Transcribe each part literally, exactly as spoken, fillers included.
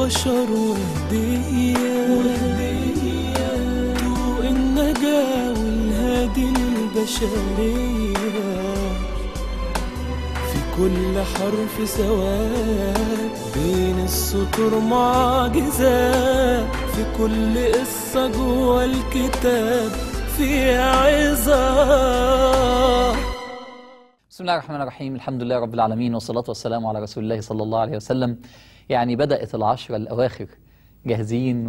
للبشر وهدية طوق النجاة والهادي للبشرية، في كل حرف سواد بين السطور معجزات، في كل قصة جوا الكتاب فيها عظة. بسم الله الرحمن الرحيم، الحمد لله رب العالمين، والصلاة والسلام على رسول الله صلى الله عليه وسلم. يعني بدأت العشرة الأواخر، جاهزين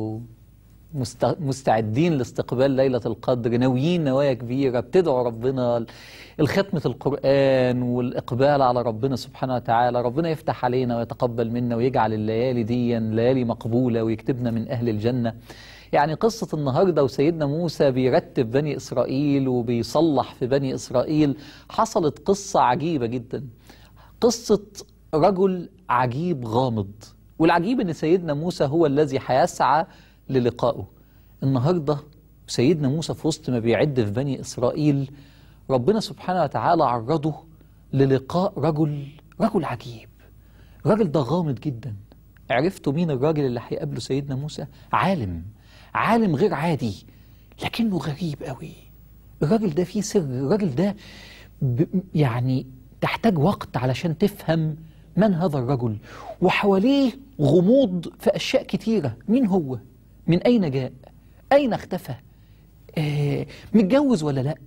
ومستعدين لاستقبال ليلة القدر، ناويين نوايا كبيرة، بتدعوا ربنا الختمة القرآن والإقبال على ربنا سبحانه وتعالى. ربنا يفتح علينا ويتقبل منا ويجعل الليالي دي ليالي مقبولة ويكتبنا من أهل الجنة. يعني قصة النهاردة وسيدنا موسى بيرتب بني إسرائيل وبيصلح في بني إسرائيل، حصلت قصة عجيبة جدا، قصة رجل عجيب غامض، والعجيب أن سيدنا موسى هو الذي هيسعى للقائه. النهاردة سيدنا موسى في وسط ما بيعد في بني إسرائيل، ربنا سبحانه وتعالى عرضه للقاء رجل رجل عجيب. الراجل ده غامض جدا. عرفتوا مين الراجل اللي هيقابله سيدنا موسى؟ عالم عالم غير عادي، لكنه غريب قوي. الراجل ده فيه سر، الراجل ده ب... يعني تحتاج وقت علشان تفهم من هذا الرجل، وحواليه غموض في أشياء كتيرة. مين هو؟ من أين جاء؟ أين اختفى؟ آه... متجوز ولا لأ؟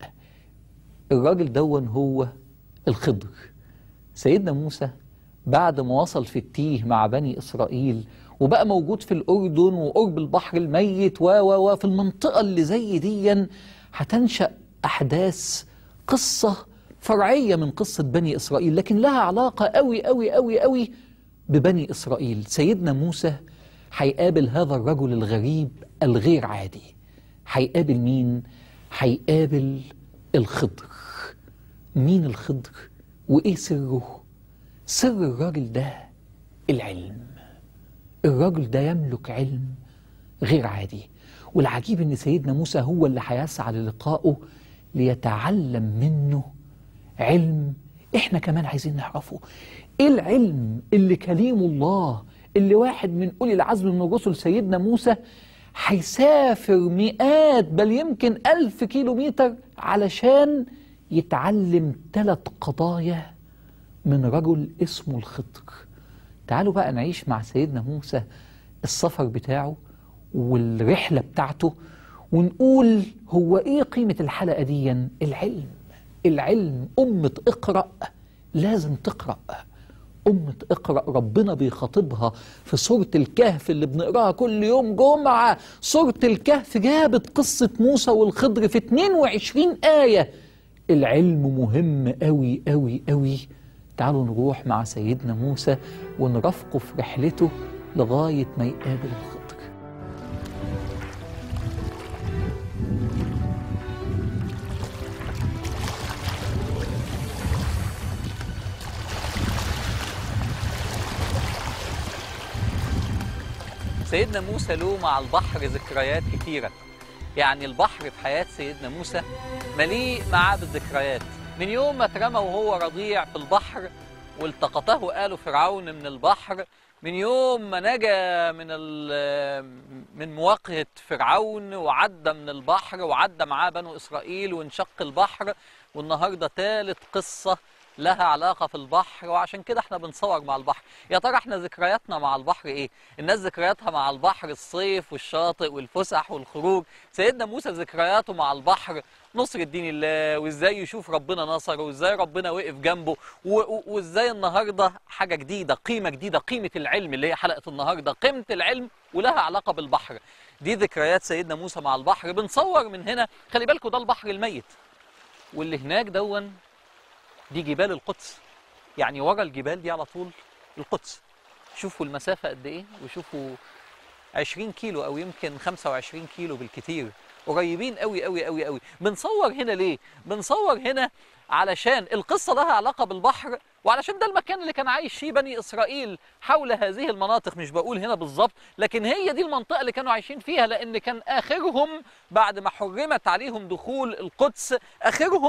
الراجل دون هو الخضر. سيدنا موسى بعد ما وصل في التيه مع بني إسرائيل وبقى موجود في الأردن وقرب البحر الميت و و و في المنطقة اللي زي دي، هتنشأ أحداث قصة فرعية من قصة بني إسرائيل، لكن لها علاقة قوي قوي قوي قوي ببني إسرائيل. سيدنا موسى هيقابل هذا الرجل الغريب الغير عادي. هيقابل مين؟ هيقابل الخضر. مين الخضر؟ وإيه سره؟ سر الراجل ده العلم. الراجل ده يملك علم غير عادي، والعجيب ان سيدنا موسى هو اللي هيسعى للقائه ليتعلم منه علم احنا كمان عايزين نعرفه. ايه العلم اللي كليم الله، اللي واحد من اولي العزم من الرسل سيدنا موسى هيسافر مئات بل يمكن ألف كيلومتر علشان يتعلم ثلاث قضايا من رجل اسمه الخضر. تعالوا بقى نعيش مع سيدنا موسى السفر بتاعه والرحلة بتاعته، ونقول هو ايه قيمة الحلقة دي؟ العلم. العلم. أمة اقرأ لازم تقرأ. أمة اقرأ ربنا بيخاطبها في سورة الكهف اللي بنقراها كل يوم جمعة. سورة الكهف جابت قصة موسى والخضر في اتنين وعشرين آية. العلم مهم قوي قوي قوي. تعالوا نروح مع سيدنا موسى ونرافقه في رحلته لغاية ما يقابل الخضر. سيدنا موسى له مع البحر ذكريات كتيرة. يعني البحر في حياة سيدنا موسى مليء معاه بالذكريات. من يوم ما اترمى وهو رضيع في البحر والتقطه آل فرعون من البحر، من يوم ما نجا من من مواجهة فرعون وعدى من البحر وعدى معاه بنو إسرائيل وانشق البحر، والنهارده ثالث قصة لها علاقة في البحر، وعشان كده احنا بنصور مع البحر. يا ترى احنا ذكرياتنا مع البحر ايه؟ الناس ذكرياتها مع البحر الصيف والشاطئ والفسح والخروج. سيدنا موسى ذكرياته مع البحر نصر الدين الله، وازاي يشوف ربنا نصره، وازاي ربنا وقف جنبه، وازاي النهارده حاجة جديدة، قيمة جديدة، قيمة العلم اللي هي حلقة النهارده، قيمة العلم ولها علاقة بالبحر. دي ذكريات سيدنا موسى مع البحر. بنصور من هنا، خلي بالكم ده البحر الميت، واللي هناك دون دي جبال القدس. يعني ورا الجبال دي على طول القدس. شوفوا المسافة قد ايه، وشوفوا عشرين كيلو او يمكن خمسة وعشرين كيلو بالكتير، قريبين قوي قوي قوي قوي. بنصور هنا ليه؟ بنصور هنا علشان القصة لها علاقة بالبحر، وعلشان ده المكان اللي كان عايش فيه بني إسرائيل حول هذه المناطق. مش بقول هنا بالظبط، لكن هي دي المنطقة اللي كانوا عايشين فيها، لأن كان آخرهم بعد ما حرمت عليهم دخول القدس، آخرهم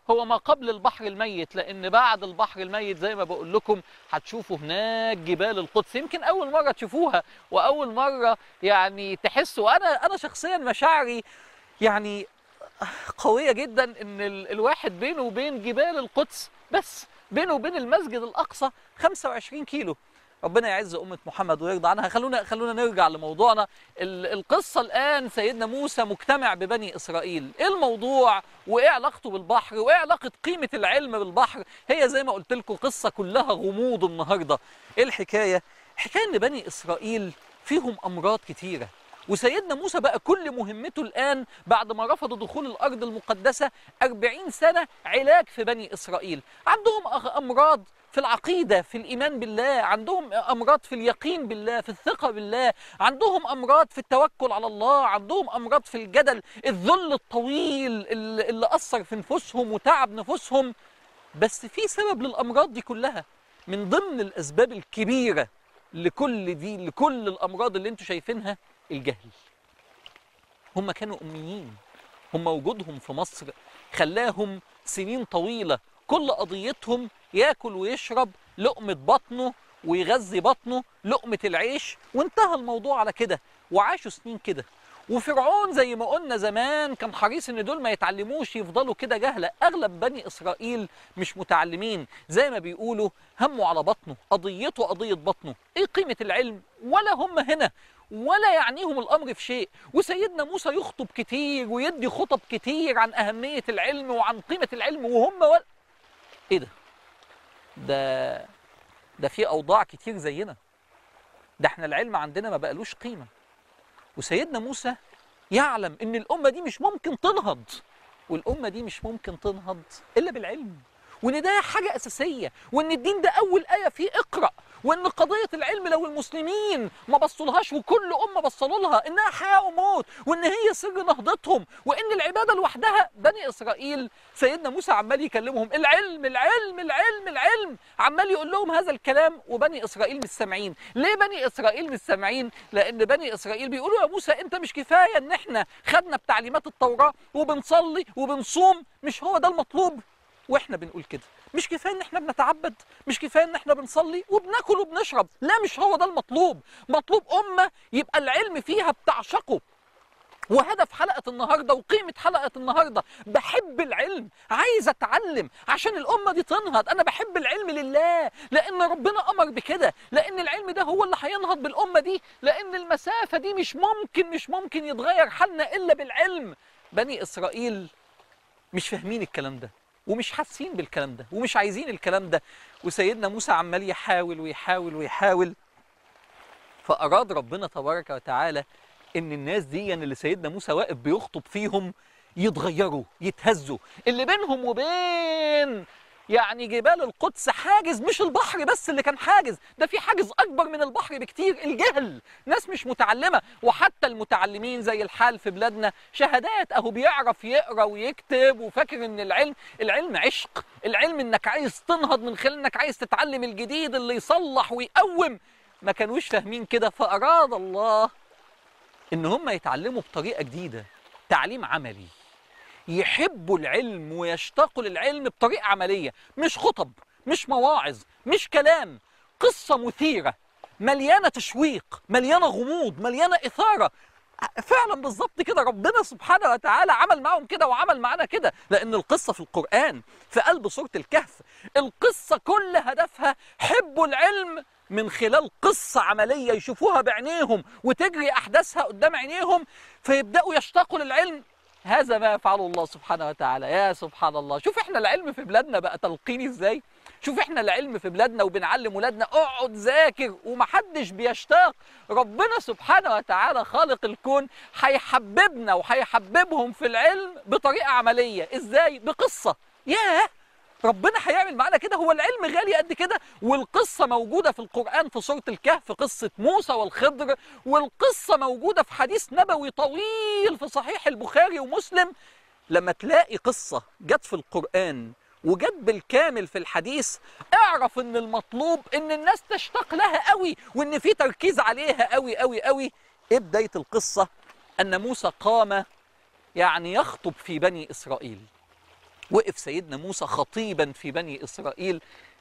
هو ما قبل البحر الميت، لأن بعد البحر الميت زي ما بقول لكم هتشوفوا هناك جبال القدس، يمكن أول مرة تشوفوها وأول مرة يعني تحسوا. أنا أنا شخصيا مشاعري يعني قوية جدا إن ال الواحد بينه وبين جبال القدس، بس بينه وبين المسجد الأقصى خمسة وعشرين كيلو. ربنا يعز أمة محمد ويرضى عنها. خلونا خلونا نرجع لموضوعنا. القصة الآن سيدنا موسى مجتمع ببني إسرائيل. إيه الموضوع وإيه علاقته بالبحر وإيه علاقة قيمة العلم بالبحر؟ هي زي ما قلت لكم قصة كلها غموض النهاردة. إيه الحكاية؟ حكاية إن بني إسرائيل فيهم أمراض كتيرة، وسيدنا موسى بقى كل مهمته الآن بعد ما رفضوا دخول الأرض المقدسة أربعين سنة علاج في بني إسرائيل. عندهم أمراض في العقيدة، في الإيمان بالله، عندهم أمراض في اليقين بالله، في الثقة بالله، عندهم أمراض في التوكل على الله، عندهم أمراض في الجدل، الذل الطويل اللي أثر في نفوسهم وتعب نفوسهم. بس في سبب للأمراض دي كلها، من ضمن الأسباب الكبيرة لكل دي لكل الأمراض اللي انتوا شايفينها الجهل. هم كانوا أميين، هم وجودهم في مصر خلاهم سنين طويلة كل قضيتهم ياكل ويشرب لقمة بطنه ويغذي بطنه لقمة العيش، وانتهى الموضوع على كده، وعاشوا سنين كده. وفرعون زي ما قلنا زمان كان حريص ان دول ما يتعلموش، يفضلوا كده جهلة. اغلب بني اسرائيل مش متعلمين، زي ما بيقولوا همه على بطنه، قضيته قضية بطنه. ايه قيمة العلم؟ ولا هم هنا ولا يعنيهم الامر في شيء. وسيدنا موسى يخطب كتير ويدي خطب كتير عن اهمية العلم وعن قيمة العلم، وهم ولا ايه ده؟ ده ده في اوضاع كتير زينا، ده احنا العلم عندنا ما بقالوش قيمة. وسيدنا موسى يعلم ان الامة دي مش ممكن تنهض، والامة دي مش ممكن تنهض الا بالعلم، وان ده حاجة اساسية، وان الدين ده اول آية فيه اقرأ، وان قضية العلم لو المسلمين ما بصلهاش وكل امة بصلوا لها انها حياة وموت، وان هي سر نهضتهم، وان العبادة لوحدها. بني اسرائيل سيدنا موسى عمال يكلمهم العلم العلم العلم العلم، عمال يقول لهم هذا الكلام، وبني اسرائيل مش سامعين. ليه بني اسرائيل مش سامعين؟ لان بني اسرائيل بيقولوا يا موسى انت مش كفاية ان احنا خدنا بتعليمات التوراة وبنصلي وبنصوم، مش هو ده المطلوب؟ واحنا بنقول كده، مش كفايه ان احنا بنتعبد، مش كفايه ان احنا بنصلي وبناكل وبنشرب، لا مش هو ده المطلوب. مطلوب امه يبقى العلم فيها بتعشقه. وهدف حلقه النهارده وقيمه حلقه النهارده، بحب العلم، عايز اتعلم عشان الامه دي تنهض. انا بحب العلم لله، لان ربنا امر بكده، لان العلم ده هو اللي هينهض بالامه دي، لان المسافه دي مش ممكن مش ممكن يتغير حالنا الا بالعلم. بني اسرائيل مش فاهمين الكلام ده ومش حاسين بالكلام ده ومش عايزين الكلام ده، وسيدنا موسى عمال يحاول ويحاول ويحاول. فأراد ربنا تبارك وتعالى إن الناس دي اللي سيدنا موسى واقف بيخطب فيهم يتغيروا، يتهزوا. اللي بينهم وبين يعني جبال القدس حاجز، مش البحر بس اللي كان حاجز، ده في حاجز أكبر من البحر بكتير، الجهل. ناس مش متعلمة، وحتى المتعلمين زي الحال في بلادنا شهادات أهو بيعرف يقرأ ويكتب وفاكر إن العلم العلم عشق، العلم إنك عايز تنهض من خلال إنك عايز تتعلم الجديد اللي يصلح ويقوم. ما كانوش فاهمين كده، فأراد الله إن هم يتعلموا بطريقة جديدة، تعليم عملي، يحبوا العلم ويشتاقوا للعلم بطريقة عملية، مش خطب، مش مواعظ، مش كلام، قصة مثيرة مليانة تشويق، مليانة غموض، مليانة إثارة. فعلا بالظبط كده ربنا سبحانه وتعالى عمل معهم كده وعمل معنا كده، لأن القصة في القرآن في قلب سورة الكهف، القصة كل هدفها حبوا العلم من خلال قصة عملية يشوفوها بعينيهم وتجري أحداثها قدام عينيهم، فيبدأوا يشتاقوا للعلم. هذا ما يفعله الله سبحانه وتعالى. يا سبحان الله، شوف احنا العلم في بلادنا بقى تلقيني ازاي، شوف احنا العلم في بلادنا وبنعلم ولادنا اقعد ذاكر ومحدش بيشتاق. ربنا سبحانه وتعالى خالق الكون هيحببنا وهيحببهم في العلم بطريقة عملية. ازاي؟ بقصة. ياه، ربنا هيعمل معانا كده. هو العلم غالي قد كده؟ والقصة موجودة في القرآن في سورة الكهف، قصة موسى والخضر، والقصة موجودة في حديث نبوي طويل في صحيح البخاري ومسلم. لما تلاقي قصة جت في القرآن وجت بالكامل في الحديث، اعرف ان المطلوب ان الناس تشتاق لها قوي وان في تركيز عليها قوي قوي قوي. ايه بداية القصة؟ ان موسى قام يعني يخطب في بني اسرائيل، وقف سيدنا موسى خطيبا في بني إسرائيل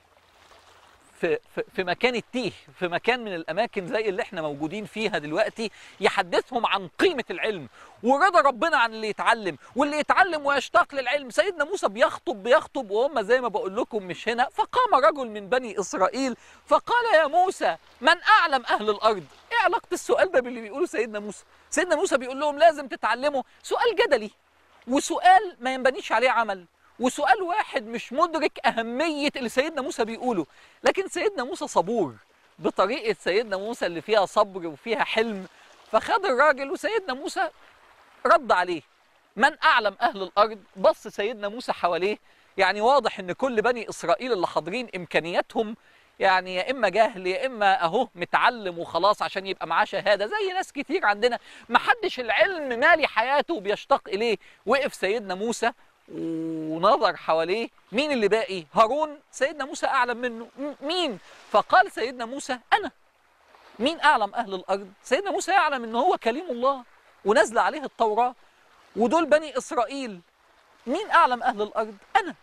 في, في, في مكان التيه، في مكان من الأماكن زي اللي احنا موجودين فيها دلوقتي، يحدثهم عن قيمة العلم ورضا ربنا عن اللي يتعلم، واللي يتعلم ويشتاق للعلم. سيدنا موسى بيخطب بيخطب وهم زي ما بقول لكم مش هنا. فقام رجل من بني إسرائيل فقال يا موسى من أعلم أهل الأرض؟ إيه علاقة السؤال ده باللي بيقوله سيدنا موسى؟ سيدنا موسى بيقول لهم لازم تتعلموا. سؤال جدلي، وسؤال ما ينبنيش عليه عمل، وسؤال واحد مش مدرك أهمية اللي سيدنا موسى بيقوله. لكن سيدنا موسى صبور بطريقة سيدنا موسى اللي فيها صبر وفيها حلم. فخد الراجل وسيدنا موسى رد عليه من أعلم أهل الأرض. بص سيدنا موسى حواليه، يعني واضح إن كل بني إسرائيل اللي حاضرين إمكانياتهم يعني يا إما جهل يا إما أهو متعلم وخلاص عشان يبقى معاه شهادة، زي ناس كتير عندنا محدش العلم مالي حياته وبيشتاق إليه. وقف سيدنا موسى ونظر حواليه، مين اللي باقي؟ هارون. سيدنا موسى أعلم منه. مين؟ فقال سيدنا موسى أنا. مين أعلم أهل الأرض؟ سيدنا موسى يعلم إن هو كليم الله ونزل عليه التوراة، ودول بني إسرائيل. مين أعلم أهل الأرض؟ أنا.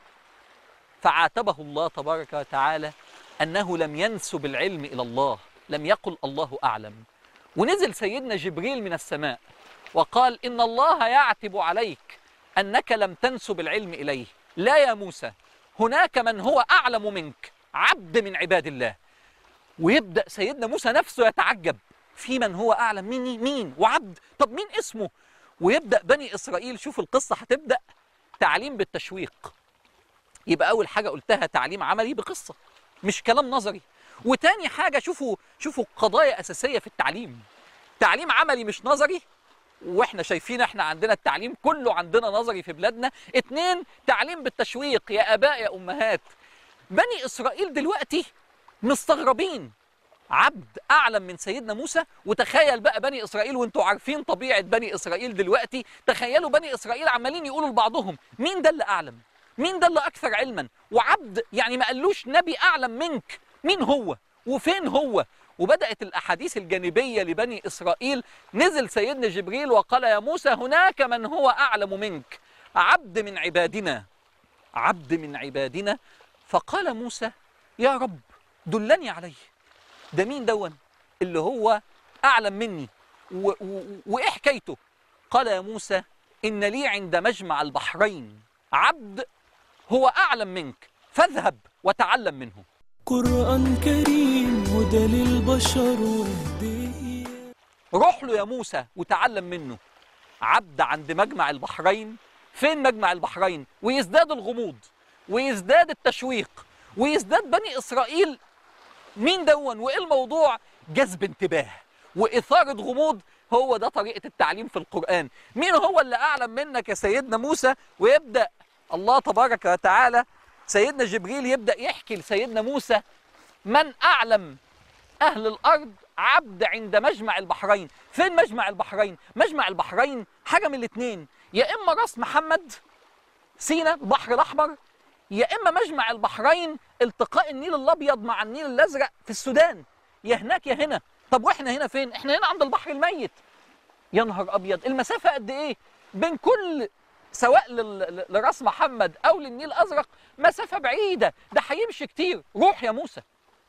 فعاتبه الله تبارك وتعالى أنه لم ينسب العلم إلى الله، لم يقل الله أعلم. ونزل سيدنا جبريل من السماء وقال إن الله يعتب عليك أنك لم تنسب العلم إليه. لا يا موسى، هناك من هو أعلم منك، عبد من عباد الله. ويبدأ سيدنا موسى نفسه يتعجب، في من هو أعلم مني؟ مين؟ وعبد؟ طب مين اسمه؟ ويبدأ بني إسرائيل، شوف القصة هتبدأ تعليم بالتشويق. يبقى أول حاجة قلتها تعليم عملي بقصة مش كلام نظري. وتاني حاجة شوفوا شوفوا قضايا أساسية في التعليم، تعليم عملي مش نظري. واحنا شايفين احنا عندنا التعليم كله عندنا نظري في بلادنا. اتنين، تعليم بالتشويق. يا آباء يا أمهات، بني إسرائيل دلوقتي مستغربين، عبد أعلم من سيدنا موسى. وتخيل بقى بني إسرائيل، وانتوا عارفين طبيعة بني إسرائيل دلوقتي، تخيلوا بني إسرائيل عمالين يقولوا لبعضهم مين ده اللي أعلم؟ مين ده اللي أكثر علما؟ وعبد يعني ما قالوش نبي أعلم منك، مين هو؟ وفين هو؟ وبدأت الأحاديث الجانبية لبني إسرائيل. نزل سيدنا جبريل وقال يا موسى هناك من هو أعلم منك، عبد من عبادنا، عبد من عبادنا. فقال موسى يا رب دلني عليه، ده مين دون اللي هو أعلم مني وإيه حكايته؟ قال يا موسى إن لي عند مجمع البحرين عبد هو أعلم منك، فاذهب وتعلم منه. قرآن كريم هدى للبشر وهدية. روح له يا موسى وتعلم منه. عبد عند مجمع البحرين. فين مجمع البحرين؟ ويزداد الغموض ويزداد التشويق ويزداد بني إسرائيل مين دون وإيه الموضوع؟ جذب انتباه وإثارة غموض. هو ده طريقة التعليم في القرآن. مين هو اللي أعلم منك يا سيدنا موسى؟ ويبدأ الله تبارك وتعالى سيدنا جبريل يبدأ يحكي لسيدنا موسى من أعلم أهل الأرض، عبد عند مجمع البحرين. فين مجمع البحرين؟ مجمع البحرين حاجة من الاثنين، يا إما راس محمد سينا البحر الأحمر، يا إما مجمع البحرين التقاء النيل الأبيض مع النيل الأزرق في السودان، يا هناك يا هنا. طب وإحنا هنا فين؟ إحنا هنا عند البحر الميت. يا نهار أبيض، المسافة قد إيه؟ بين كل سواء لراس محمد أو للنيل الأزرق مسافة بعيدة، ده هيمشي كتير. روح يا موسى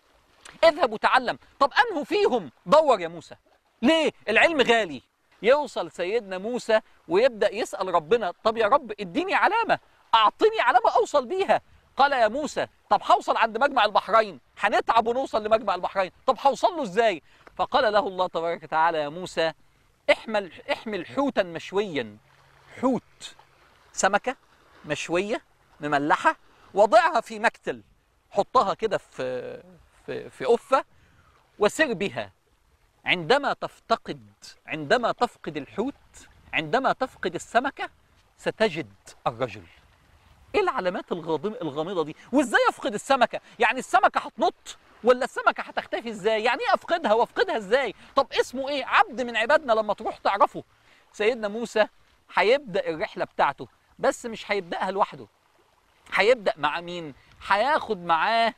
اذهب وتعلم. طب أنه فيهم؟ دور يا موسى. ليه؟ العلم غالي. يوصل سيدنا موسى ويبدأ يسأل ربنا طب يا رب اديني علامة، أعطيني علامة أوصل بيها. قال يا موسى طب هوصل عند مجمع البحرين، هنتعب ونوصل لمجمع البحرين، طب هوصل له ازاي؟ فقال له الله تبارك وتعالى يا موسى احمل احمل حوتا مشويا، حوت سمكة مشوية مملحة، وضعها في مكتل، حطها كده في في في قفة وسر بها. عندما تفتقد عندما تفقد الحوت، عندما تفقد السمكة ستجد الرجل. ايه العلامات الغامضة دي؟ وازاي افقد السمكة؟ يعني السمكة هتنط ولا السمكة هتختفي ازاي؟ يعني ايه افقدها وافقدها ازاي؟ طب اسمه ايه؟ عبد من عبادنا لما تروح تعرفه. سيدنا موسى هيبدأ الرحلة بتاعته، بس مش هيبدأها لوحده. هيبدأ مع مين؟ هياخد معاه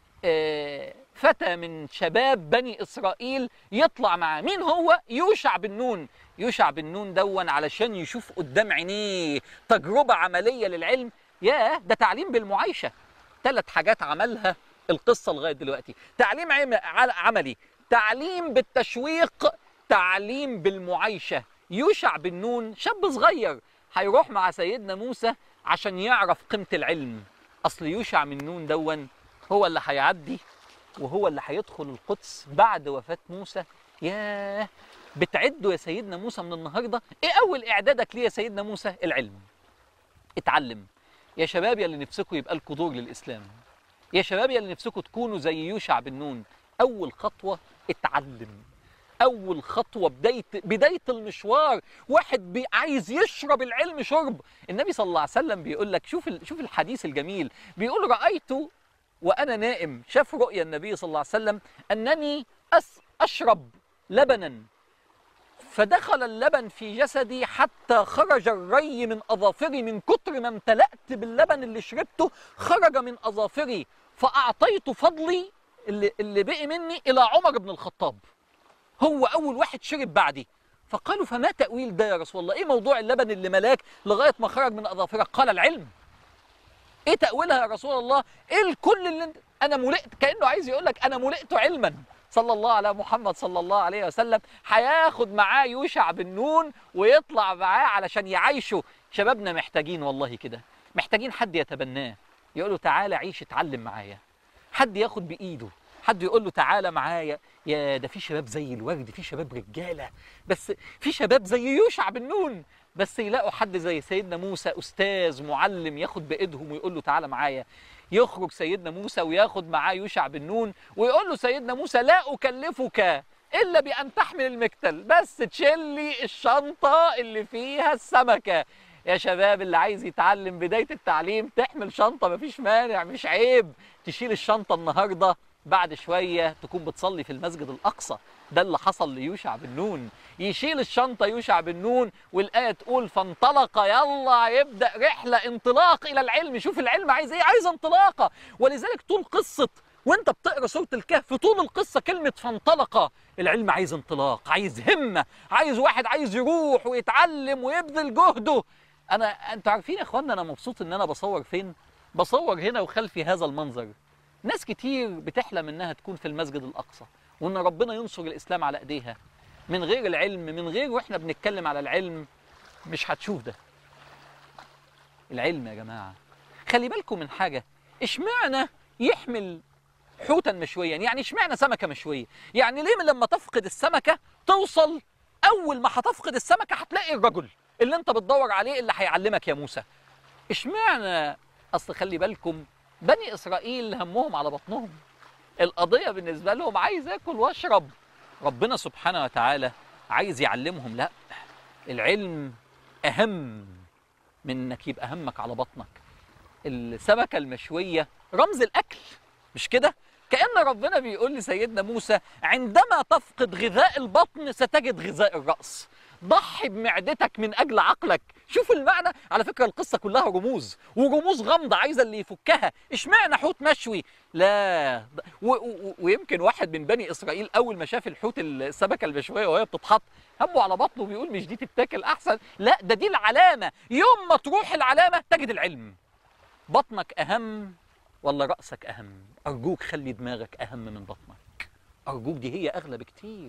آه فتى من شباب بني إسرائيل يطلع معاه. مين هو؟ يوشع بن نون. يوشع بن نون دون علشان يشوف قدام عينيه تجربة عملية للعلم، ياه، ده تعليم بالمعايشة. ثلاث حاجات عملها القصة لغاية دلوقتي: تعليم عملي، تعليم بالتشويق، تعليم بالمعايشة. يوشع بن نون شاب صغير هيروح مع سيدنا موسى عشان يعرف قيمة العلم. أصل يوشع بن نون دون هو اللي هيعدي وهو اللي هيدخل القدس بعد وفاة موسى. ياه، بتعدوا يا سيدنا موسى من النهاردة. ايه أول إعدادك ليه يا سيدنا موسى؟ العلم. اتعلم يا شباب يا اللي نفسكم يبقى لكم دور للإسلام، يا شباب يا اللي نفسكم تكونوا زي يوشع بن نون. أول خطوة اتعلم، أول خطوة بداية بداية المشوار. واحد بي عايز يشرب العلم شرب. النبي صلى الله عليه وسلم بيقول لك، شوف شوف الحديث الجميل، بيقول: رأيت وأنا نائم، شاف رؤيا النبي صلى الله عليه وسلم أنني أس أشرب لبنا، فدخل اللبن في جسدي حتى خرج الري من أظافري، من كتر ما امتلأت باللبن اللي شربته خرج من أظافري، فأعطيت فضلي اللي, اللي بقي مني إلى عمر بن الخطاب، هو أول واحد شرب بعدي. فقالوا: فما تأويل ده يا رسول الله؟ إيه موضوع اللبن اللي ملاك لغاية ما خرج من أظافرك؟ قال: العلم. إيه تأويلها يا رسول الله؟ إيه الكل اللي انت... أنا ملئت، كأنه عايز يقول لك أنا ملئت علما. صلى الله على محمد صلى الله عليه وسلم. هياخد معاه يوشع بن نون ويطلع معاه علشان يعيشوا. شبابنا محتاجين والله كده، محتاجين حد يتبناه، يقول له: تعالى عيش اتعلم معايا. حد ياخد بإيده، حد يقول له: تعالى معايا. يا ده في شباب زي الورد، في شباب رجالة، بس في شباب زي يوشع بن نون، بس يلاقوا حد زي سيدنا موسى أستاذ معلم ياخد بإيدهم ويقول له: تعالى معايا. يخرج سيدنا موسى وياخد معاه يوشع بن نون ويقول له سيدنا موسى: لا أكلفك إلا بأن تحمل المكتل، بس تشيل لي الشنطة اللي فيها السمكة. يا شباب اللي عايز يتعلم بداية التعليم، تحمل شنطة مفيش مانع، مش عيب تشيل الشنطة النهاردة، بعد شوية تكون بتصلي في المسجد الأقصى. ده اللي حصل ليوشع بن نون. يشيل الشنطة يوشع بن نون، والآية تقول: فانطلق، يلا يبدأ رحلة انطلاق إلى العلم. شوف العلم عايز إيه؟ عايز انطلاقة. ولذلك طول قصة وانت بتقرأ سورة الكهف، طول القصة كلمة فانطلق. العلم عايز انطلاق، عايز همة، عايز واحد عايز يروح ويتعلم ويبذل جهده. أنا أنتوا عارفين يا إخوانا أنا مبسوط إن أنا بصور فين؟ بصور هنا وخلفي هذا المنظر. ناس كتير بتحلم إنها تكون في المسجد الأقصى وإن ربنا ينصر الإسلام على إيديها. من غير العلم، من غير وإحنا بنتكلم على العلم، مش هتشوف ده. العلم يا جماعة، خلي بالكم من حاجة. إشمعنى يحمل حوتا مشويا؟ يعني إشمعنى سمكة مشوية؟ يعني ليه من لما تفقد السمكة توصل أول ما هتفقد السمكة هتلاقي الرجل اللي أنت بتدور عليه اللي هيعلمك يا موسى؟ إشمعنى؟ أصل خلي بالكم، بني إسرائيل همهم على بطنهم، القضية بالنسبة لهم عايز آكل واشرب. ربنا سبحانه وتعالى عايز يعلمهم لا، العلم أهم من إنك يبقى همك على بطنك. السمكة المشوية رمز الأكل، مش كده؟ كأن ربنا بيقول لسيدنا موسى: عندما تفقد غذاء البطن ستجد غذاء الرأس. ضحي بمعدتك من أجل عقلك. شوف المعنى. على فكرة القصة كلها رموز، ورموز غامضة عايزة اللي يفكها. اشمعنى حوت مشوي؟ لا، و و ويمكن واحد من بني إسرائيل أول ما شاف الحوت السمكة المشوية وهي بتتحط همه على بطنه بيقول: مش دي تتاكل أحسن؟ لا، ده دي العلامة. يوم ما تروح العلامة تجد العلم. بطنك أهم ولا رأسك أهم؟ أرجوك خلي دماغك أهم من بطنك. أرجوك، دي هي أغلى بكتير،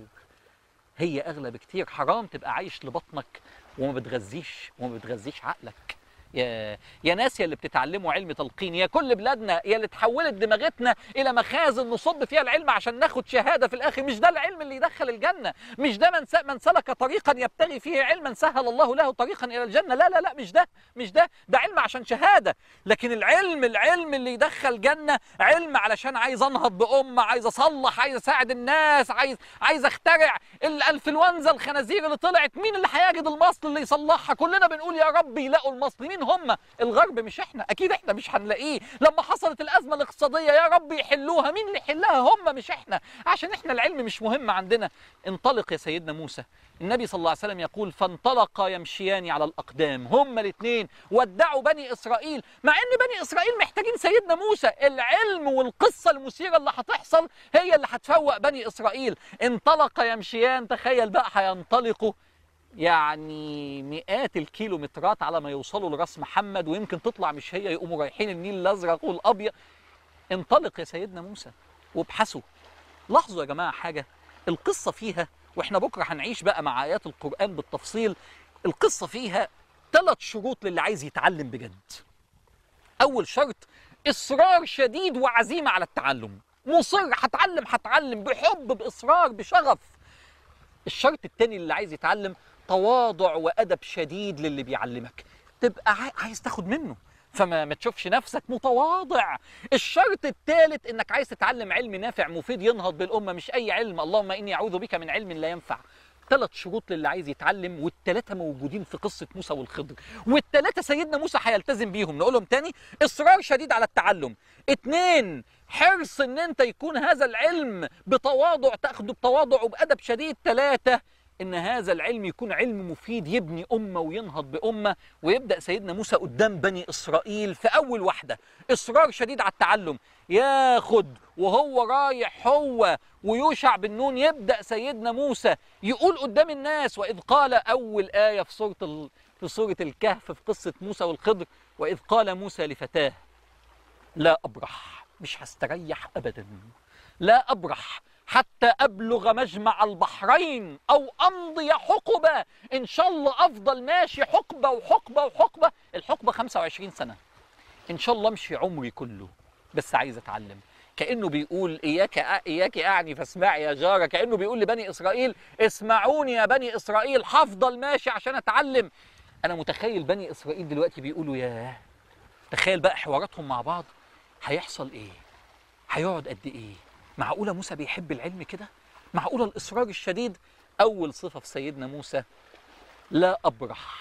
هي أغلى بكتير. حرام تبقى عايش لبطنك وما بتغذيش وما بتغذيش عقلك. يا يا ناس يا اللي بتتعلموا علم تلقين، يا كل بلادنا يا اللي تحولت دماغتنا إلى مخازن نصب فيها العلم عشان ناخد شهادة في الآخر. مش ده العلم اللي يدخل الجنة، مش ده من من سلك طريقا يبتغي فيه علما سهل الله له طريقا إلى الجنة. لا لا لا، مش ده مش ده ده علم عشان شهادة. لكن العلم العلم اللي يدخل جنة علم علشان عايز أنهض بأمة، عايز أصلح، عايز أساعد الناس، عايز عايز أخترع الانفلونزا الخنازير اللي طلعت. مين اللي هيجد المصل اللي يصلحها؟ كلنا بنقول يا رب يلاقوا المصل. مين هم؟ الغرب، مش احنا. اكيد احنا مش هنلاقيه. لما حصلت الازمه الاقتصاديه يا رب يحلوها. مين اللي يحلها؟ هم مش احنا، عشان احنا العلم مش مهم عندنا. انطلق يا سيدنا موسى. النبي صلى الله عليه وسلم يقول: فانطلقا يمشيان على الاقدام. هم الاثنين ودعوا بني اسرائيل، مع ان بني اسرائيل محتاجين سيدنا موسى. العلم والقصه المثيره اللي هتحصل هي اللي هتفوق بني اسرائيل. انطلق يمشيان، تخيل بقى هينطلقوا يعني مئات الكيلومترات على ما يوصلوا لراس محمد، ويمكن تطلع مش هي، يقوموا رايحين النيل الازرق والابيض. انطلق يا سيدنا موسى وابحثوا. لاحظوا يا جماعه حاجه، القصه فيها، واحنا بكره هنعيش بقى مع ايات القران بالتفصيل، القصه فيها ثلاث شروط للي عايز يتعلم بجد. اول شرط اصرار شديد وعزيمه على التعلم، مصر هتعلم هتعلم بحب باصرار بشغف. الشرط الثاني اللي عايز يتعلم تواضع وادب شديد للي بيعلمك، تبقى عايز تاخد منه، فما ما تشوفش نفسك متواضع. الشرط الثالث انك عايز تتعلم علم نافع مفيد ينهض بالامه، مش اي علم، اللهم اني اعوذ بك من علم لا ينفع. ثلاث شروط للي عايز يتعلم، والثلاثه موجودين في قصه موسى والخضر، والثلاثه سيدنا موسى هيلتزم بيهم. نقولهم تاني: اصرار شديد على التعلم، اثنين حرص ان انت يكون هذا العلم بتواضع، تاخده بتواضع وبادب شديد، ثلاثه ان هذا العلم يكون علم مفيد يبني امه وينهض بامه. ويبدا سيدنا موسى قدام بني اسرائيل في اول واحده اصرار شديد على التعلم، ياخد وهو رايح هو ويوشع بن نون، يبدا سيدنا موسى يقول قدام الناس. واذ قال، اول ايه في سوره ال... في سوره الكهف في قصه موسى والخضر: واذ قال موسى لفتاه لا ابرح، مش هستريح ابدا، لا ابرح حتى أبلغ مجمع البحرين أو أمضي حقبة. إن شاء الله أفضل ماشي حقبة وحقبة وحقبة، الحقبة خمسة وعشرين سنة، إن شاء الله أمشي عمري كله، بس عايز أتعلم. كأنه بيقول إياك إياك أعني فاسمعي يا جارة، كأنه بيقول لبني إسرائيل اسمعوني يا بني إسرائيل، هفضل ماشي عشان أتعلم. أنا متخيل بني إسرائيل دلوقتي بيقولوا ياه، تخيل بقى حواراتهم مع بعض هيحصل إيه، هيقعد قد إيه. معقولة موسى بيحب العلم كده؟ معقولة الإصرار الشديد؟ أول صفة في سيدنا موسى: لا أبرح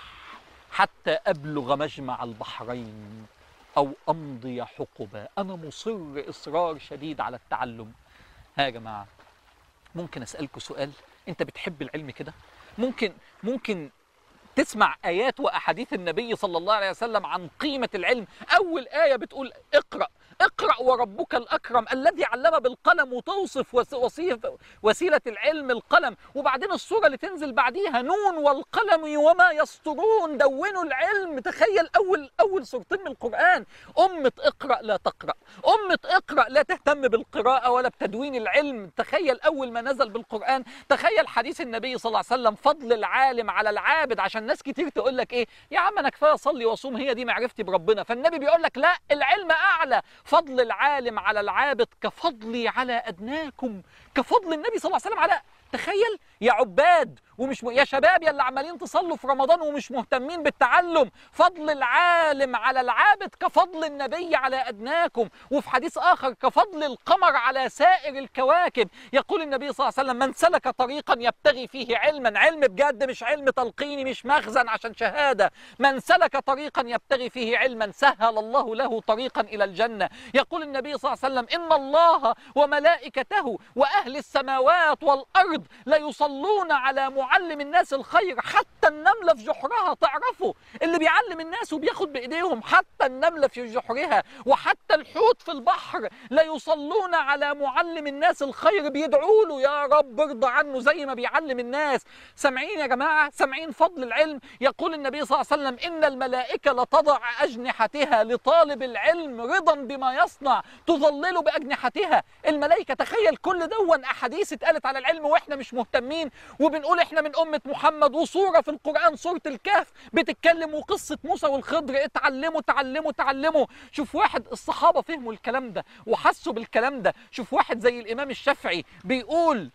حتى أبلغ مجمع البحرين أو أمضي حقبة. أنا مصر إصرار شديد على التعلم. ها يا جماعة، ممكن أسألكوا سؤال؟ أنت بتحب العلم كده؟ ممكن ممكن تسمع آيات وأحاديث النبي صلى الله عليه وسلم عن قيمة العلم. أول آية بتقول اقرأ اقرأ وربك الأكرم الذي علم بالقلم، وتوصف وصيف وسيلة العلم القلم. وبعدين السورة اللي تنزل بعديها: نون والقلم وما يسطرون، دونوا العلم. تخيل أول أول سورتين من القرآن أمة اقرأ لا تقرأ، أمة اقرأ لا تهتم بالقراءة ولا بتدوين العلم. تخيل أول ما نزل بالقرآن. تخيل حديث النبي صلى الله عليه وسلم: فضل العالم على العابد. عشان ناس كتير تقول لك إيه يا عم أنا كفاية أصلي وأصوم، هي دي معرفتي بربنا. فالنبي بيقول لك لا، العلم أعلى. فضل العالم على العابد كفضلي على أدناكم، كفضل النبي صلى الله عليه وسلم على، تخيل يا عباد ومش م... يا شباب يا اللي عمالين تصلوا في رمضان ومش مهتمين بالتعلم، فضل العالم على العابد كفضل النبي على أدناكم. وفي حديث آخر: كفضل القمر على سائر الكواكب. يقول النبي صلى الله عليه وسلم: من سلك طريقا يبتغي فيه علما، علم بجد مش علم تلقيني مش مخزن عشان شهادة، من سلك طريقا يبتغي فيه علما سهل الله له طريقا إلى الجنة. يقول النبي صلى الله عليه وسلم: إن الله وملائكته وأهل السماوات والأرض لا يصلون على معلم الناس الخير حتى النملة في جحرها. تعرفوا اللي بيعلم الناس وبياخد بإيديهم، حتى النملة في جحرها وحتى الحوت في البحر لا يصلون على معلم الناس الخير، بيدعوا له يا رب ارضى عنه زي ما بيعلم الناس. سامعين يا جماعة؟ سامعين فضل العلم؟ يقول النبي صلى الله عليه وسلم: إن الملائكة لتضع أجنحتها لطالب العلم رضا بما يصنع، تظلل بأجنحتها. الملائكة، تخيل كل دون أحاديث اتقالت على العلم واحنا مش مهتمين، وبنقول احنا من أمة محمد. وصورة في القرآن سورة الكهف بتتكلم، وقصة موسى والخضر. اتعلموا تعلموا تعلموا. شوف واحد، الصحابة فهموا الكلام ده وحسوا بالكلام ده. شوف واحد زي الإمام الشافعي بيقول: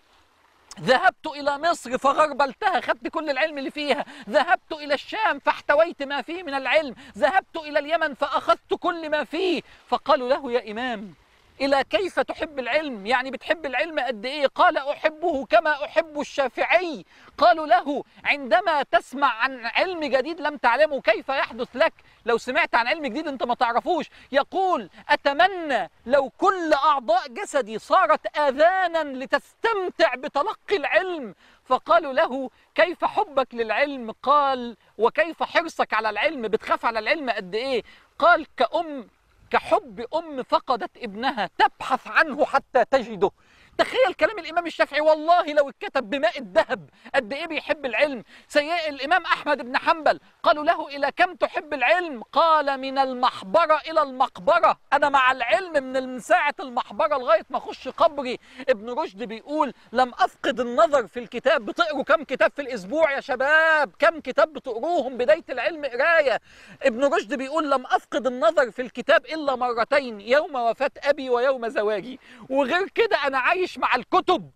ذهبت إلى مصر فغربلتها، خدت كل العلم اللي فيها. ذهبت إلى الشام فاحتويت ما فيه من العلم. ذهبت إلى اليمن فأخذت كل ما فيه. فقالوا له: يا إمام، إلى كيف تحب العلم؟ يعني بتحب العلم قد إيه؟ قال: أحبه كما أحب الشافعي. قالوا له: عندما تسمع عن علم جديد لم تعلمه كيف يحدث لك؟ لو سمعت عن علم جديد أنت ما تعرفوش. يقول: أتمنى لو كل أعضاء جسدي صارت آذانا لتستمتع بتلقي العلم. فقالوا له: كيف حبك للعلم؟ قال: وكيف حرصك على العلم؟ بتخاف على العلم قد إيه؟ قال: كأم كحب أم فقدت ابنها تبحث عنه حتى تجده. تخيل كلام الإمام الشافعي، والله لو اتكتب بماء الذهب قد إيه بيحب العلم. سيء الإمام أحمد بن حنبل قالوا له: إلى كم تحب العلم؟ قال: من المحبرة إلى المقبرة، أنا مع العلم من ساعة المحبرة لغاية ما أخش قبري. ابن رشد بيقول: لم أفقد النظر في الكتاب. بتقروا كم كتاب في الأسبوع يا شباب؟ كم كتاب بتقروهم؟ بداية العلم قراية. ابن رشد بيقول: لم أفقد النظر في الكتاب إلا مرتين، يوم وفاة أبي ويوم زواجي، وغير كده أنا عايش مع الكتب.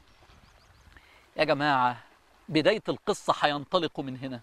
يا جماعة، بداية القصة هينطلقوا من هنا.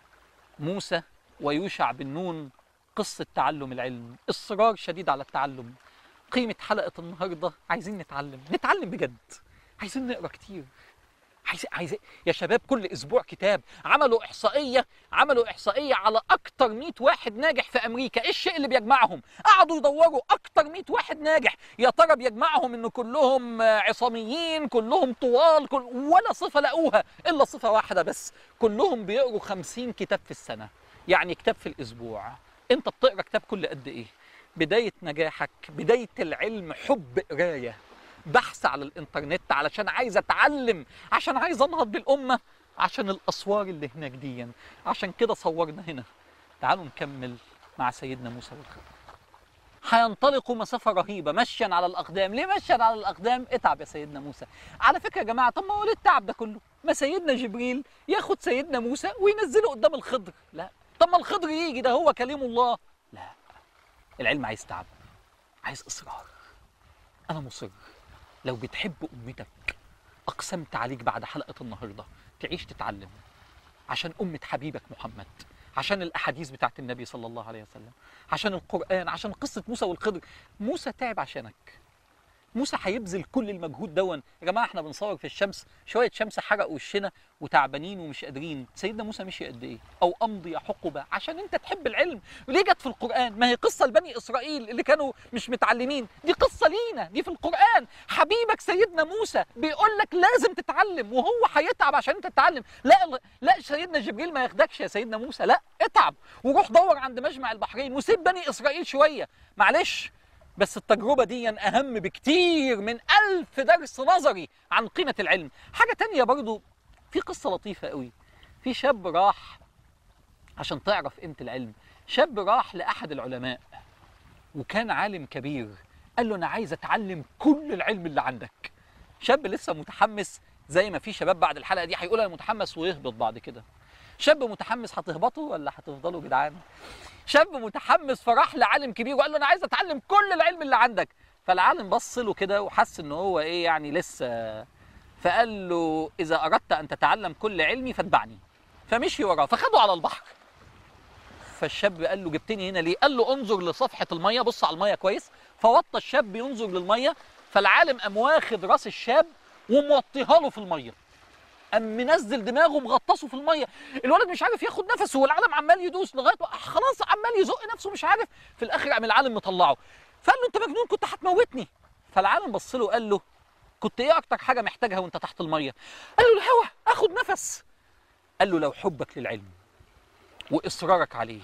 موسى ويوشع بن نون، قصة تعلم العلم، إصرار شديد على التعلم. قيمة حلقة النهاردة: عايزين نتعلم، نتعلم بجد، عايزين نقرأ كتير. عايز عايز يا شباب كل اسبوع كتاب. عملوا احصائيه عملوا احصائيه على اكتر مئة واحد ناجح في امريكا. ايه الشيء اللي بيجمعهم؟ قعدوا يدوروا اكتر مئة واحد ناجح، يا ترى بيجمعهم انه كلهم عصاميين، كلهم طوال، كل ولا صفه لقوها الا صفه واحده بس: كلهم بيقروا خمسين كتاب في السنه، يعني كتاب في الاسبوع. انت بتقرا كتاب كل قد ايه؟ بدايه نجاحك، بدايه العلم حب قرايه، بحث على الانترنت علشان عايز اتعلم، عشان عايز انهض بالامه، عشان الاسوار اللي هناك دي. عشان كده صورنا هنا. تعالوا نكمل مع سيدنا موسى والخضر. هينطلقوا مسافه رهيبه مشيا على الاقدام. ليه مشيا على الاقدام؟ اتعب يا سيدنا موسى. على فكره يا جماعه، طب ما هو ليه التعب ده كله؟ ما سيدنا جبريل ياخد سيدنا موسى وينزله قدام الخضر. لا، طب ما الخضر يجي، ده هو كليم الله. لا، العلم عايز تعب، عايز اصرار. انا مصر. لو بتحب أمتك أقسمت عليك بعد حلقة النهاردة تعيش تتعلم، عشان أمة حبيبك محمد، عشان الأحاديث بتاعت النبي صلى الله عليه وسلم، عشان القرآن، عشان قصة موسى والخضر. موسى تعب عشانك. موسى هيبذل كل المجهود دون. يا جماعة احنا بنصور في الشمس، شوية شمس حرقوا وشنا وتعبانين ومش قادرين. سيدنا موسى مشي قد ايه؟ او امضي حقبة عشان انت تحب العلم. وليه جت في القرآن؟ ما هي قصة لبني اسرائيل اللي كانوا مش متعلمين، دي قصة لينا، دي في القرآن. حبيبك سيدنا موسى بيقول لك لازم تتعلم، وهو هيتعب عشان انت تتعلم. لا لا، سيدنا جبريل ما ياخدكش يا سيدنا موسى، لا، اتعب وروح دور عند مجمع البحرين وسيب بني اسرائيل شوية، معلش. بس التجربة دي أهم بكتير من ألف درس نظري عن قيمة العلم. حاجة تانية برضو، في قصة لطيفة قوي. في شاب راح، عشان تعرف قيمة العلم، شاب راح لأحد العلماء وكان عالم كبير. قال له: أنا عايز أتعلم كل العلم اللي عندك. شاب لسه متحمس، زي ما في شباب بعد الحلقة دي هيقول أنا متحمس ويهبط بعد كده. شاب متحمس، هتهبطوا ولا هتفضلوا جدعان؟ شاب متحمس فراح لعالم كبير وقال له: انا عايز اتعلم كل العلم اللي عندك. فالعالم بص له كده وحس ان هو ايه يعني لسه، فقال له: اذا اردت ان تتعلم كل علمي فاتبعني. فمشي وراه، فخده على البحر. فالشاب قال له: جبتني هنا ليه؟ قال له: انظر لصفحه الميه، بص على الميه كويس. فوطى الشاب ينظر للميه، فالعالم قام واخد راس الشاب وموطيها له في الميه، قام منزل دماغه مغطسه في الميه. الولد مش عارف ياخد نفسه والعالم عمال يدوس لغايه خلاص عمال يزق نفسه مش عارف. في الاخر قام العالم مطلعه، فقال له: انت مجنون، كنت هتموتني. فالعالم بص له قال له: كنت ايه اكتر حاجه محتاجها وانت تحت الميه؟ قال له: الهوا، اخد نفس. قال له: لو حبك للعلم واصرارك عليه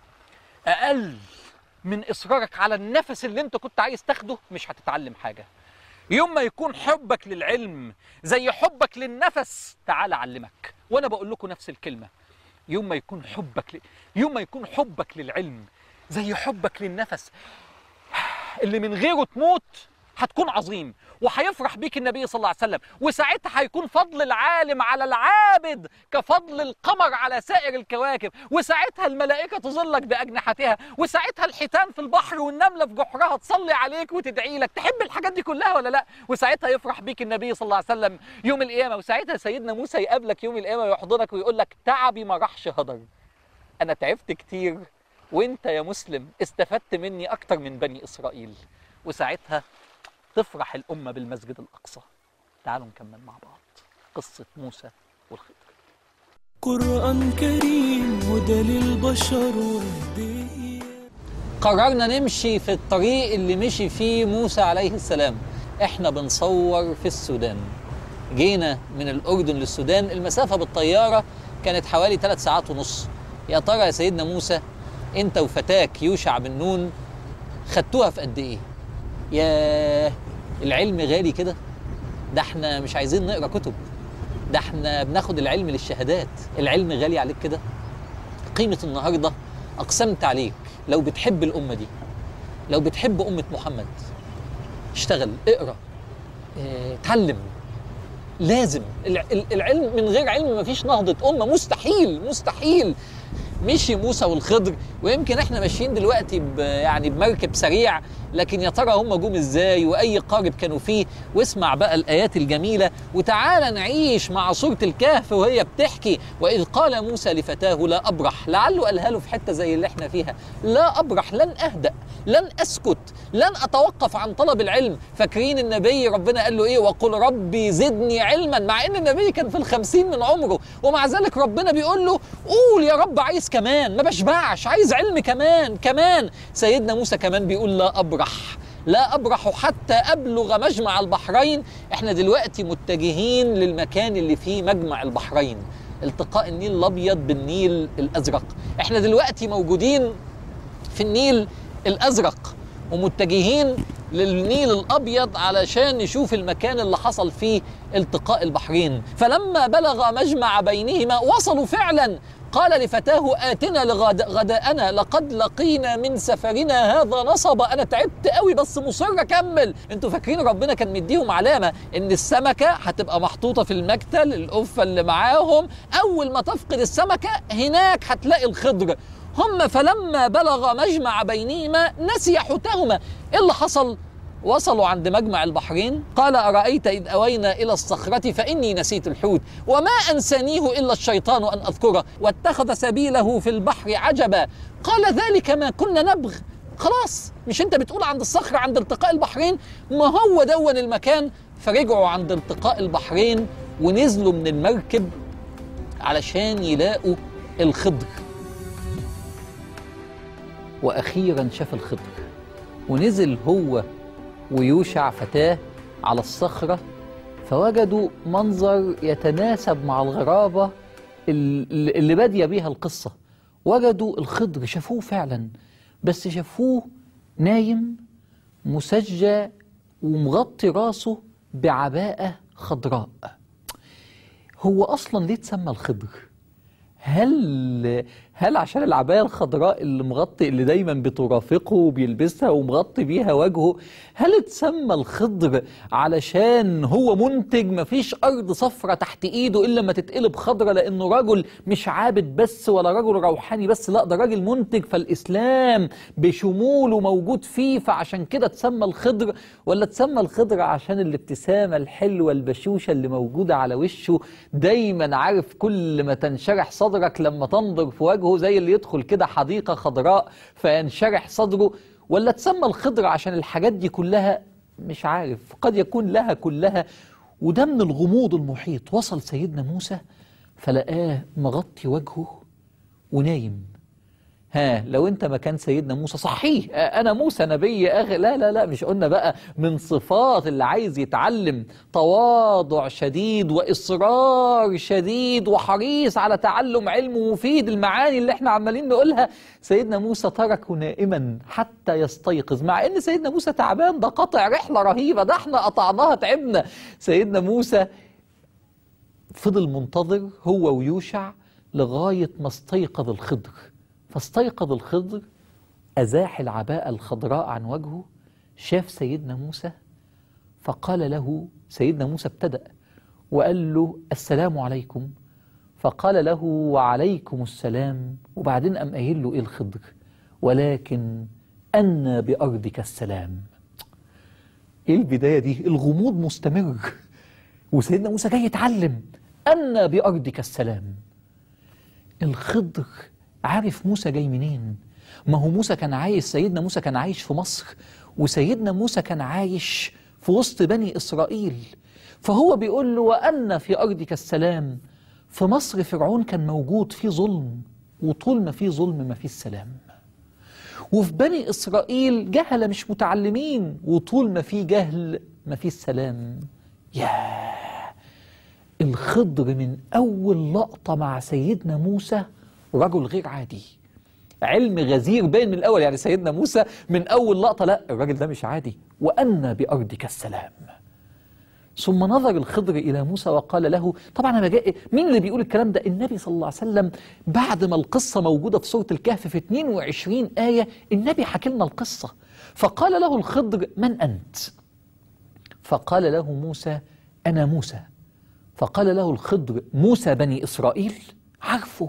اقل من اصرارك على النفس اللي انت كنت عايز تاخده، مش هتتعلم حاجه. يوم ما يكون حبك للعلم زي حبك للنفس، تعال اعلمك. وانا بقول لكم نفس الكلمه. يوم ما يكون حبك ل... يوم ما يكون حبك للعلم زي حبك للنفس اللي من غيره تموت، هتكون عظيم وهيفرح بيك النبي صلى الله عليه وسلم. وساعتها هيكون فضل العالم على العابد كفضل القمر على سائر الكواكب. وساعتها الملائكة تظلك بأجنحتها. وساعتها الحيتان في البحر والنملة في جحرها تصلي عليك وتدعي لك. تحب الحاجات دي كلها ولا لا؟ وساعتها يفرح بيك النبي صلى الله عليه وسلم يوم القيامة. وساعتها سيدنا موسى يقابلك يوم القيامة ويحضنك ويقول لك: تعبي ما راحش هدر، أنا تعبت كتير وانت يا مسلم استفدت مني أكتر من بني إسرائيل. وساعتها تفرح الأمة بالمسجد الأقصى. تعالوا نكمل مع بعض قصة موسى والخضر. قرآن كريم هدى للبشر وهدية. قررنا نمشي في الطريق اللي مشي فيه موسى عليه السلام. احنا بنصور في السودان. جينا من الأردن للسودان، المسافة بالطيارة كانت حوالي ثلاث ساعات ونص. يا ترى يا سيدنا موسى انت وفتاك يوشع بن نون خدتوها في قد ايه؟ ياه، العلم غالي كده. ده احنا مش عايزين نقرا كتب، ده احنا بناخد العلم للشهادات. العلم غالي عليك كده؟ قيمة النهاردة أقسمت عليك لو بتحب الأمة دي، لو بتحب أمة محمد، اشتغل، اقرا، اه، اتعلم. لازم العلم، من غير علم مفيش نهضة أمة، مستحيل مستحيل. مشي موسى والخضر، ويمكن احنا ماشيين دلوقتي يعني بمركب سريع، لكن يا ترى هم جم ازاي واي قارب كانوا فيه؟ واسمع بقى الايات الجميله، وتعالى نعيش مع سوره الكهف وهي بتحكي: واذ قال موسى لفتاه لا ابرح، لعله قالها له في حته زي اللي احنا فيها، لا ابرح، لن اهدأ، لن اسكت، لن اتوقف عن طلب العلم. فاكرين النبي ربنا قال له ايه؟ وقل ربي زدني علما، مع ان النبي كان في الخمسين من عمره، ومع ذلك ربنا بيقول له قول يا رب، عايز كمان، ما بشبعش، عايز علم كمان كمان. سيدنا موسى كمان بيقول لا ابرح، لا أبرح حتى أبلغ مجمع البحرين. احنا دلوقتي متجهين للمكان اللي فيه مجمع البحرين، التقاء النيل الأبيض بالنيل الأزرق. احنا دلوقتي موجودين في النيل الأزرق ومتجهين للنيل الأبيض علشان نشوف المكان اللي حصل فيه التقاء البحرين. فلما بلغ مجمع بينهما وصلوا فعلا، قال لفتاه آتنا غداءنا لقد لقينا من سفرنا هذا نصبا. أنا تعبت قوي بس مصر أكمل. أنتوا فاكرين ربنا كان مديهم علامة إن السمكة هتبقى محطوطة في المكتل، القفة اللي معاهم، أول ما تفقد السمكة هناك هتلاقي الخضر. هم فلما بلغ مجمع بينهما نسي حوتهما. إيه اللي حصل؟ وصلوا عند مجمع البحرين، قال أرأيت إذ أوينا إلى الصخرة فإني نسيت الحوت وما أنسانيه إلا الشيطان أن أذكره واتخذ سبيله في البحر عجبا. قال ذلك ما كنا نبغ. خلاص، مش أنت بتقول عند الصخرة عند التقاء البحرين؟ ما هو دون المكان. فرجعوا عند التقاء البحرين ونزلوا من المركب علشان يلاقوا الخضر. وأخيرا شاف الخضر، ونزل هو ويوشع فتاه على الصخرة، فوجدوا منظر يتناسب مع الغرابة اللي بادية بيها القصة. وجدوا الخضر، شافوه فعلا، بس شافوه نايم مسجى ومغطي راسه بعباءة خضراء. هو أصلا ليه تسمى الخضر؟ هل هل عشان العباية الخضراء اللي مغطي اللي دايما بترافقه وبيلبسها ومغطي بيها وجهه؟ هل اتسمى الخضر علشان هو منتج مفيش أرض صفرة تحت إيده إلا ما تتقلب خضرة، لأنه رجل مش عابد بس ولا رجل روحاني بس، لا ده راجل منتج، فالإسلام بشموله موجود فيه، فعشان كده اتسمى الخضر؟ ولا اتسمى الخضر عشان الابتسامة الحلوة البشوشة اللي موجودة على وشه دايما؟ عارف كل ما تنشرح صدرك لما تنظر في وجهه زي اللي يدخل كده حديقة خضراء فينشرح صدره؟ ولا تسمى الخضر عشان الحاجات دي كلها؟ مش عارف، قد يكون لها كلها. وده من الغموض المحيط. وصل سيدنا موسى فلقاه مغطي وجهه ونايم. ها، لو انت مكان سيدنا موسى، صحيح انا موسى نبي يا اخي، لا لا لا، مش قلنا بقى من صفات اللي عايز يتعلم تواضع شديد واصرار شديد وحريص على تعلم علم مفيد، المعاني اللي احنا عمالين نقولها. سيدنا موسى تركه نائما حتى يستيقظ، مع ان سيدنا موسى تعبان، ده قطع رحلة رهيبة، ده احنا قطعناها تعبنا. سيدنا موسى فضل منتظر هو ويوشع لغاية ما استيقظ الخضر. فاستيقظ الخضر، أزاح العباءة الخضراء عن وجهه، شاف سيدنا موسى، فقال له سيدنا موسى، ابتدأ وقال له السلام عليكم، فقال له وعليكم السلام، وبعدين قام قايل له إيه الخضر؟ ولكن أن بأرضك السلام. إيه البداية دي؟ الغموض مستمر، وسيدنا موسى جاي يتعلم. أن بأرضك السلام. الخضر عارف موسى جاي منين. ما هو موسى كان عايش، سيدنا موسى كان عايش في مصر، وسيدنا موسى كان عايش في وسط بني إسرائيل، فهو بيقول له وأن في أرضك السلام. في مصر فرعون كان موجود، في ظلم، وطول ما في ظلم ما في السلام. وفي بني إسرائيل جهلة مش متعلمين، وطول ما في جهل ما في السلام. ياه، الخضر من أول لقطة مع سيدنا موسى رجل غير عادي، علم غزير باين من الأول. يعني سيدنا موسى من أول لقطة لا، الراجل ده مش عادي. وأن بأرضك السلام. ثم نظر الخضر إلى موسى وقال له، طبعا أنا جاي، مين اللي بيقول الكلام ده؟ النبي صلى الله عليه وسلم. بعد ما القصة موجودة في سورة الكهف في اثنين وعشرين آية، النبي حكى لنا القصة. فقال له الخضر: من أنت؟ فقال له موسى: أنا موسى. فقال له الخضر: موسى بني إسرائيل؟ عارفه.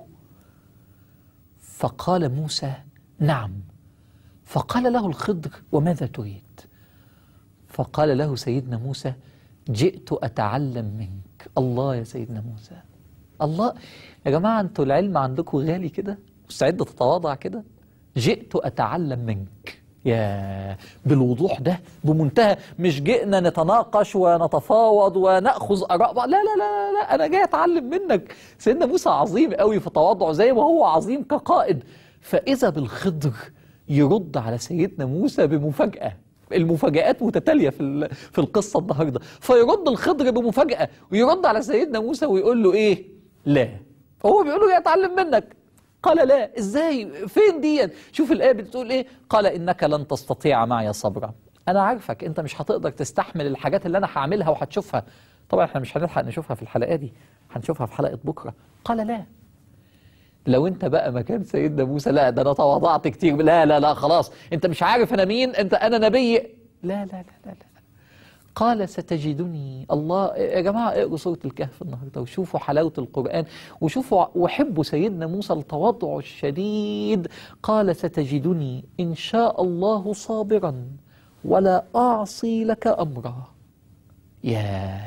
فقال موسى: نعم. فقال له الخضر: وماذا تريد؟ فقال له سيدنا موسى: جئت أتعلم منك. الله يا سيدنا موسى، الله يا جماعة، أنتوا العلم عندكم غالي كده، مستعد تتواضع كده. جئت أتعلم منك، يا بالوضوح ده، بمنتهى، مش جئنا نتناقش ونتفاوض ونأخذ آراء بعض، لا لا لا لا، أنا جاي أتعلم منك. سيدنا موسى عظيم قوي في تواضعه زي ما هو عظيم كقائد. فإذا بالخضر يرد على سيدنا موسى بمفاجأة. المفاجآت متتالية في في القصة النهاردة. فيرد الخضر بمفاجأة ويرد على سيدنا موسى ويقول له إيه؟ لا. هو بيقول له يتعلم منك، قال لا. إزاي؟ فين دي؟ شوف الآية بتقول إيه؟ قال إنك لن تستطيع معي صبرا. أنا عارفك أنت مش هتقدر تستحمل الحاجات اللي أنا هعملها وهتشوفها. طبعا إحنا مش هنلحق نشوفها في الحلقة دي، هنشوفها في حلقة بكرة. قال لا. لو انت بقى مكان سيدنا موسى، لا ده انا تواضعت كتير، لا لا لا خلاص، انت مش عارف انا مين، انت انا نبي، لا لا لا لا لا. قال ستجدني. الله يا جماعه، اقروا سوره الكهف النهارده وشوفوا حلاوه القران، وشوفوا وحبوا سيدنا موسى التواضع الشديد. قال ستجدني ان شاء الله صابرا ولا اعصي لك امرا. يا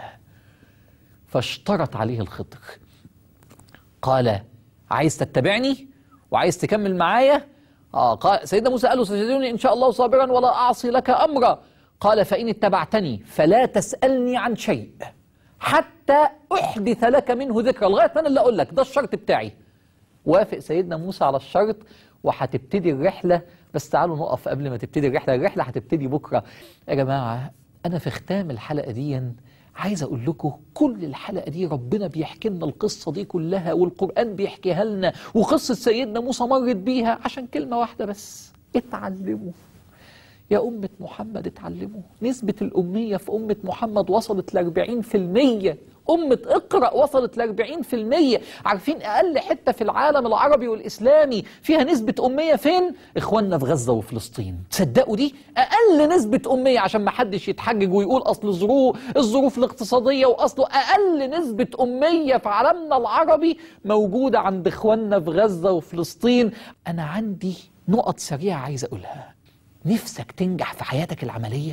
فاشترط عليه الخضر، قال عايز تتبعني وعايز تكمل معايا؟ آه قال سيدنا موسى قال له ستجدني إن شاء الله صابرا ولا أعصي لك أمرا. قال فإن اتبعتني فلا تسألني عن شيء حتى أحدث لك منه ذكرى، لغاية أنا اللي أقول لك، ده الشرط بتاعي. وافق سيدنا موسى على الشرط وهتبتدي الرحلة. بس تعالوا نقف قبل ما تبتدي الرحلة، الرحلة هتبتدي بكرة. يا جماعة أنا في ختام الحلقة دي عايز أقول لكم، كل الحلقة دي ربنا بيحكي لنا القصة دي كلها، والقرآن بيحكيها لنا، وقصة سيدنا موسى مرت بيها عشان كلمة واحدة بس: اتعلموا يا أمة محمد، اتعلموا. نسبة الأمية في أمة محمد وصلت لأربعين في المية. أمة اقرأ وصلت لأربعين في المية. عارفين أقل حتة في العالم العربي والإسلامي فيها نسبة أمية فين؟ إخواننا في غزة وفلسطين. تصدقوا دي؟ أقل نسبة أمية، عشان ما حدش يتحجج ويقول أصل الظروف الظروف الاقتصادية، وأصله أقل نسبة أمية في عالمنا العربي موجودة عند إخواننا في غزة وفلسطين. أنا عندي نقط سريعة عايز أقولها. نفسك تنجح في حياتك العملية؟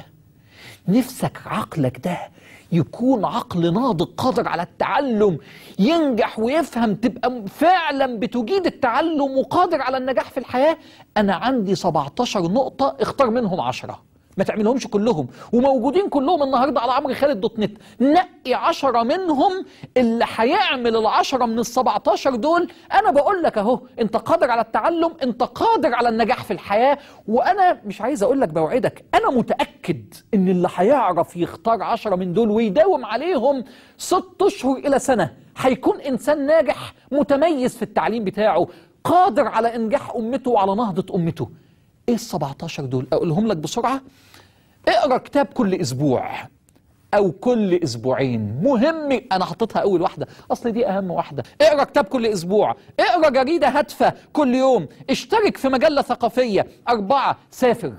نفسك عقلك ده يكون عقل ناضج قادر على التعلم، ينجح ويفهم، تبقى فعلا بتجيد التعلم وقادر على النجاح في الحياة؟ أنا عندي سبعتاشر نقطة، اختار منهم عشرة، ما تعملهمش كلهم، وموجودين كلهم النهاردة على عمرو خالد دوت نت. نقي عشرة منهم، اللي هيعمل العشرة من السبعتاشر دول أنا بقول لك أهو، أنت قادر على التعلم، أنت قادر على النجاح في الحياة. وأنا مش عايز أقول لك، بوعدك أنا متأكد إن اللي هيعرف يختار عشرة من دول ويداوم عليهم ست أشهر إلى سنة هيكون إنسان ناجح متميز في التعليم بتاعه، قادر على إنجاح أمته وعلى نهضة أمته. إيه السبعتاشر دول؟ أقولهم لك بسرعة. اقرأ كتاب كل أسبوع أو كل أسبوعين، مهم. أنا حطيتها أول واحدة أصل دي أهم واحدة. اقرأ كتاب كل أسبوع، اقرأ جريدة هادفة كل يوم، اشترك في مجلة ثقافية. أربعة، سافر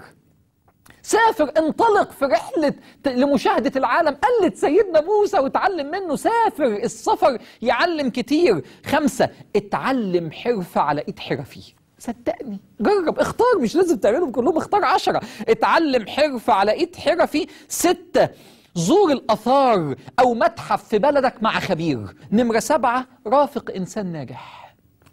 سافر انطلق في رحلة لمشاهدة العالم. قلد سيدنا موسى وتعلم منه، سافر، السفر يعلم كتير. خمسة، اتعلم حرفة على إيد حرفي. صدقني، جرب، اختار، مش لازم تعملهم كلهم، اختار عشرة. اتعلم حرفة على ايد حرفي. ستة، زور الآثار أو متحف في بلدك مع خبير. نمرة سبعة، رافق إنسان ناجح.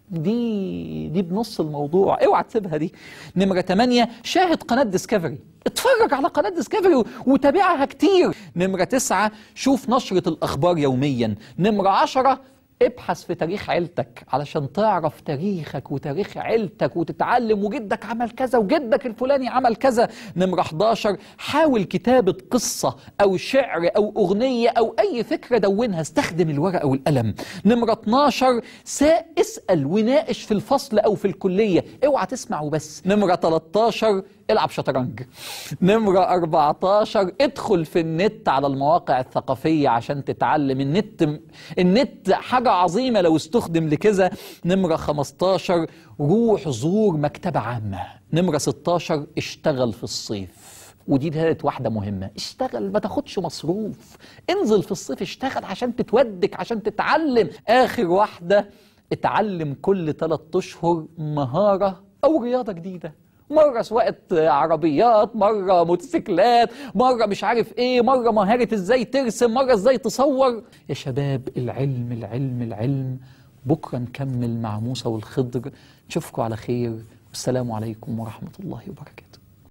دي دي بنص الموضوع، اوعى تسيبها دي. نمرة تمانية، شاهد قناة ديسكفري، اتفرج على قناة ديسكفري وتابعها كتير. نمرة تسعة، شوف نشرة الأخبار يوميا. نمرة عشرة، ابحث في تاريخ عيلتك علشان تعرف تاريخك وتاريخ عيلتك وتتعلم، وجدك عمل كذا وجدك الفلاني عمل كذا. نمرة حداشر، حاول كتابة قصة أو شعر أو أغنية أو أي فكرة دونها، استخدم الورقة والقلم. نمرة اتناشر، اسأل وناقش في الفصل أو في الكلية، اوعى تسمع وبس. نمرة تلتاشر، العب شطرنج. نمرة أربعتاشر، ادخل في النت على المواقع الثقافية عشان تتعلم. النت النت حاجة عظيمة لو استخدم لكذا. نمرة خمستاشر، روح زور مكتبة عامة. نمرة ستاشر، اشتغل في الصيف، ودي كانت واحدة مهمة، اشتغل ما تاخدش مصروف، انزل في الصيف اشتغل عشان تتودك عشان تتعلم. آخر واحدة، اتعلم كل ثلاث أشهر مهارة أو رياضة جديدة، مرة سواقة عربيات، مرة موتوسيكلات، مرة مش عارف ايه، مرة مهارة ازاي ترسم، مرة ازاي تصور. يا شباب العلم العلم العلم. بكرة نكمل مع موسى والخضر. نشوفكم على خير، والسلام عليكم ورحمة الله وبركاته.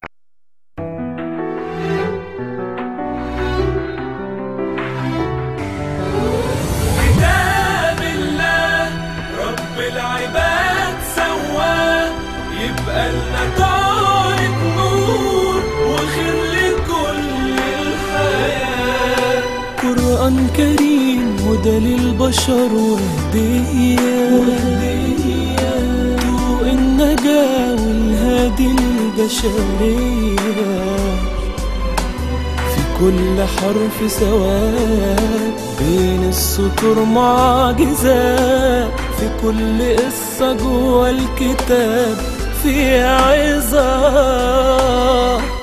كتاب الله رب العباد سواه، يبقى لنا طارق نور وخير لكل الحياة. قرآن كريم هدى للبشر وهدية، ضوء النجاة والهادي البشرية. في كل حرف سواد، بين السطور معجزات، في كل قصة جوه الكتاب في عظات.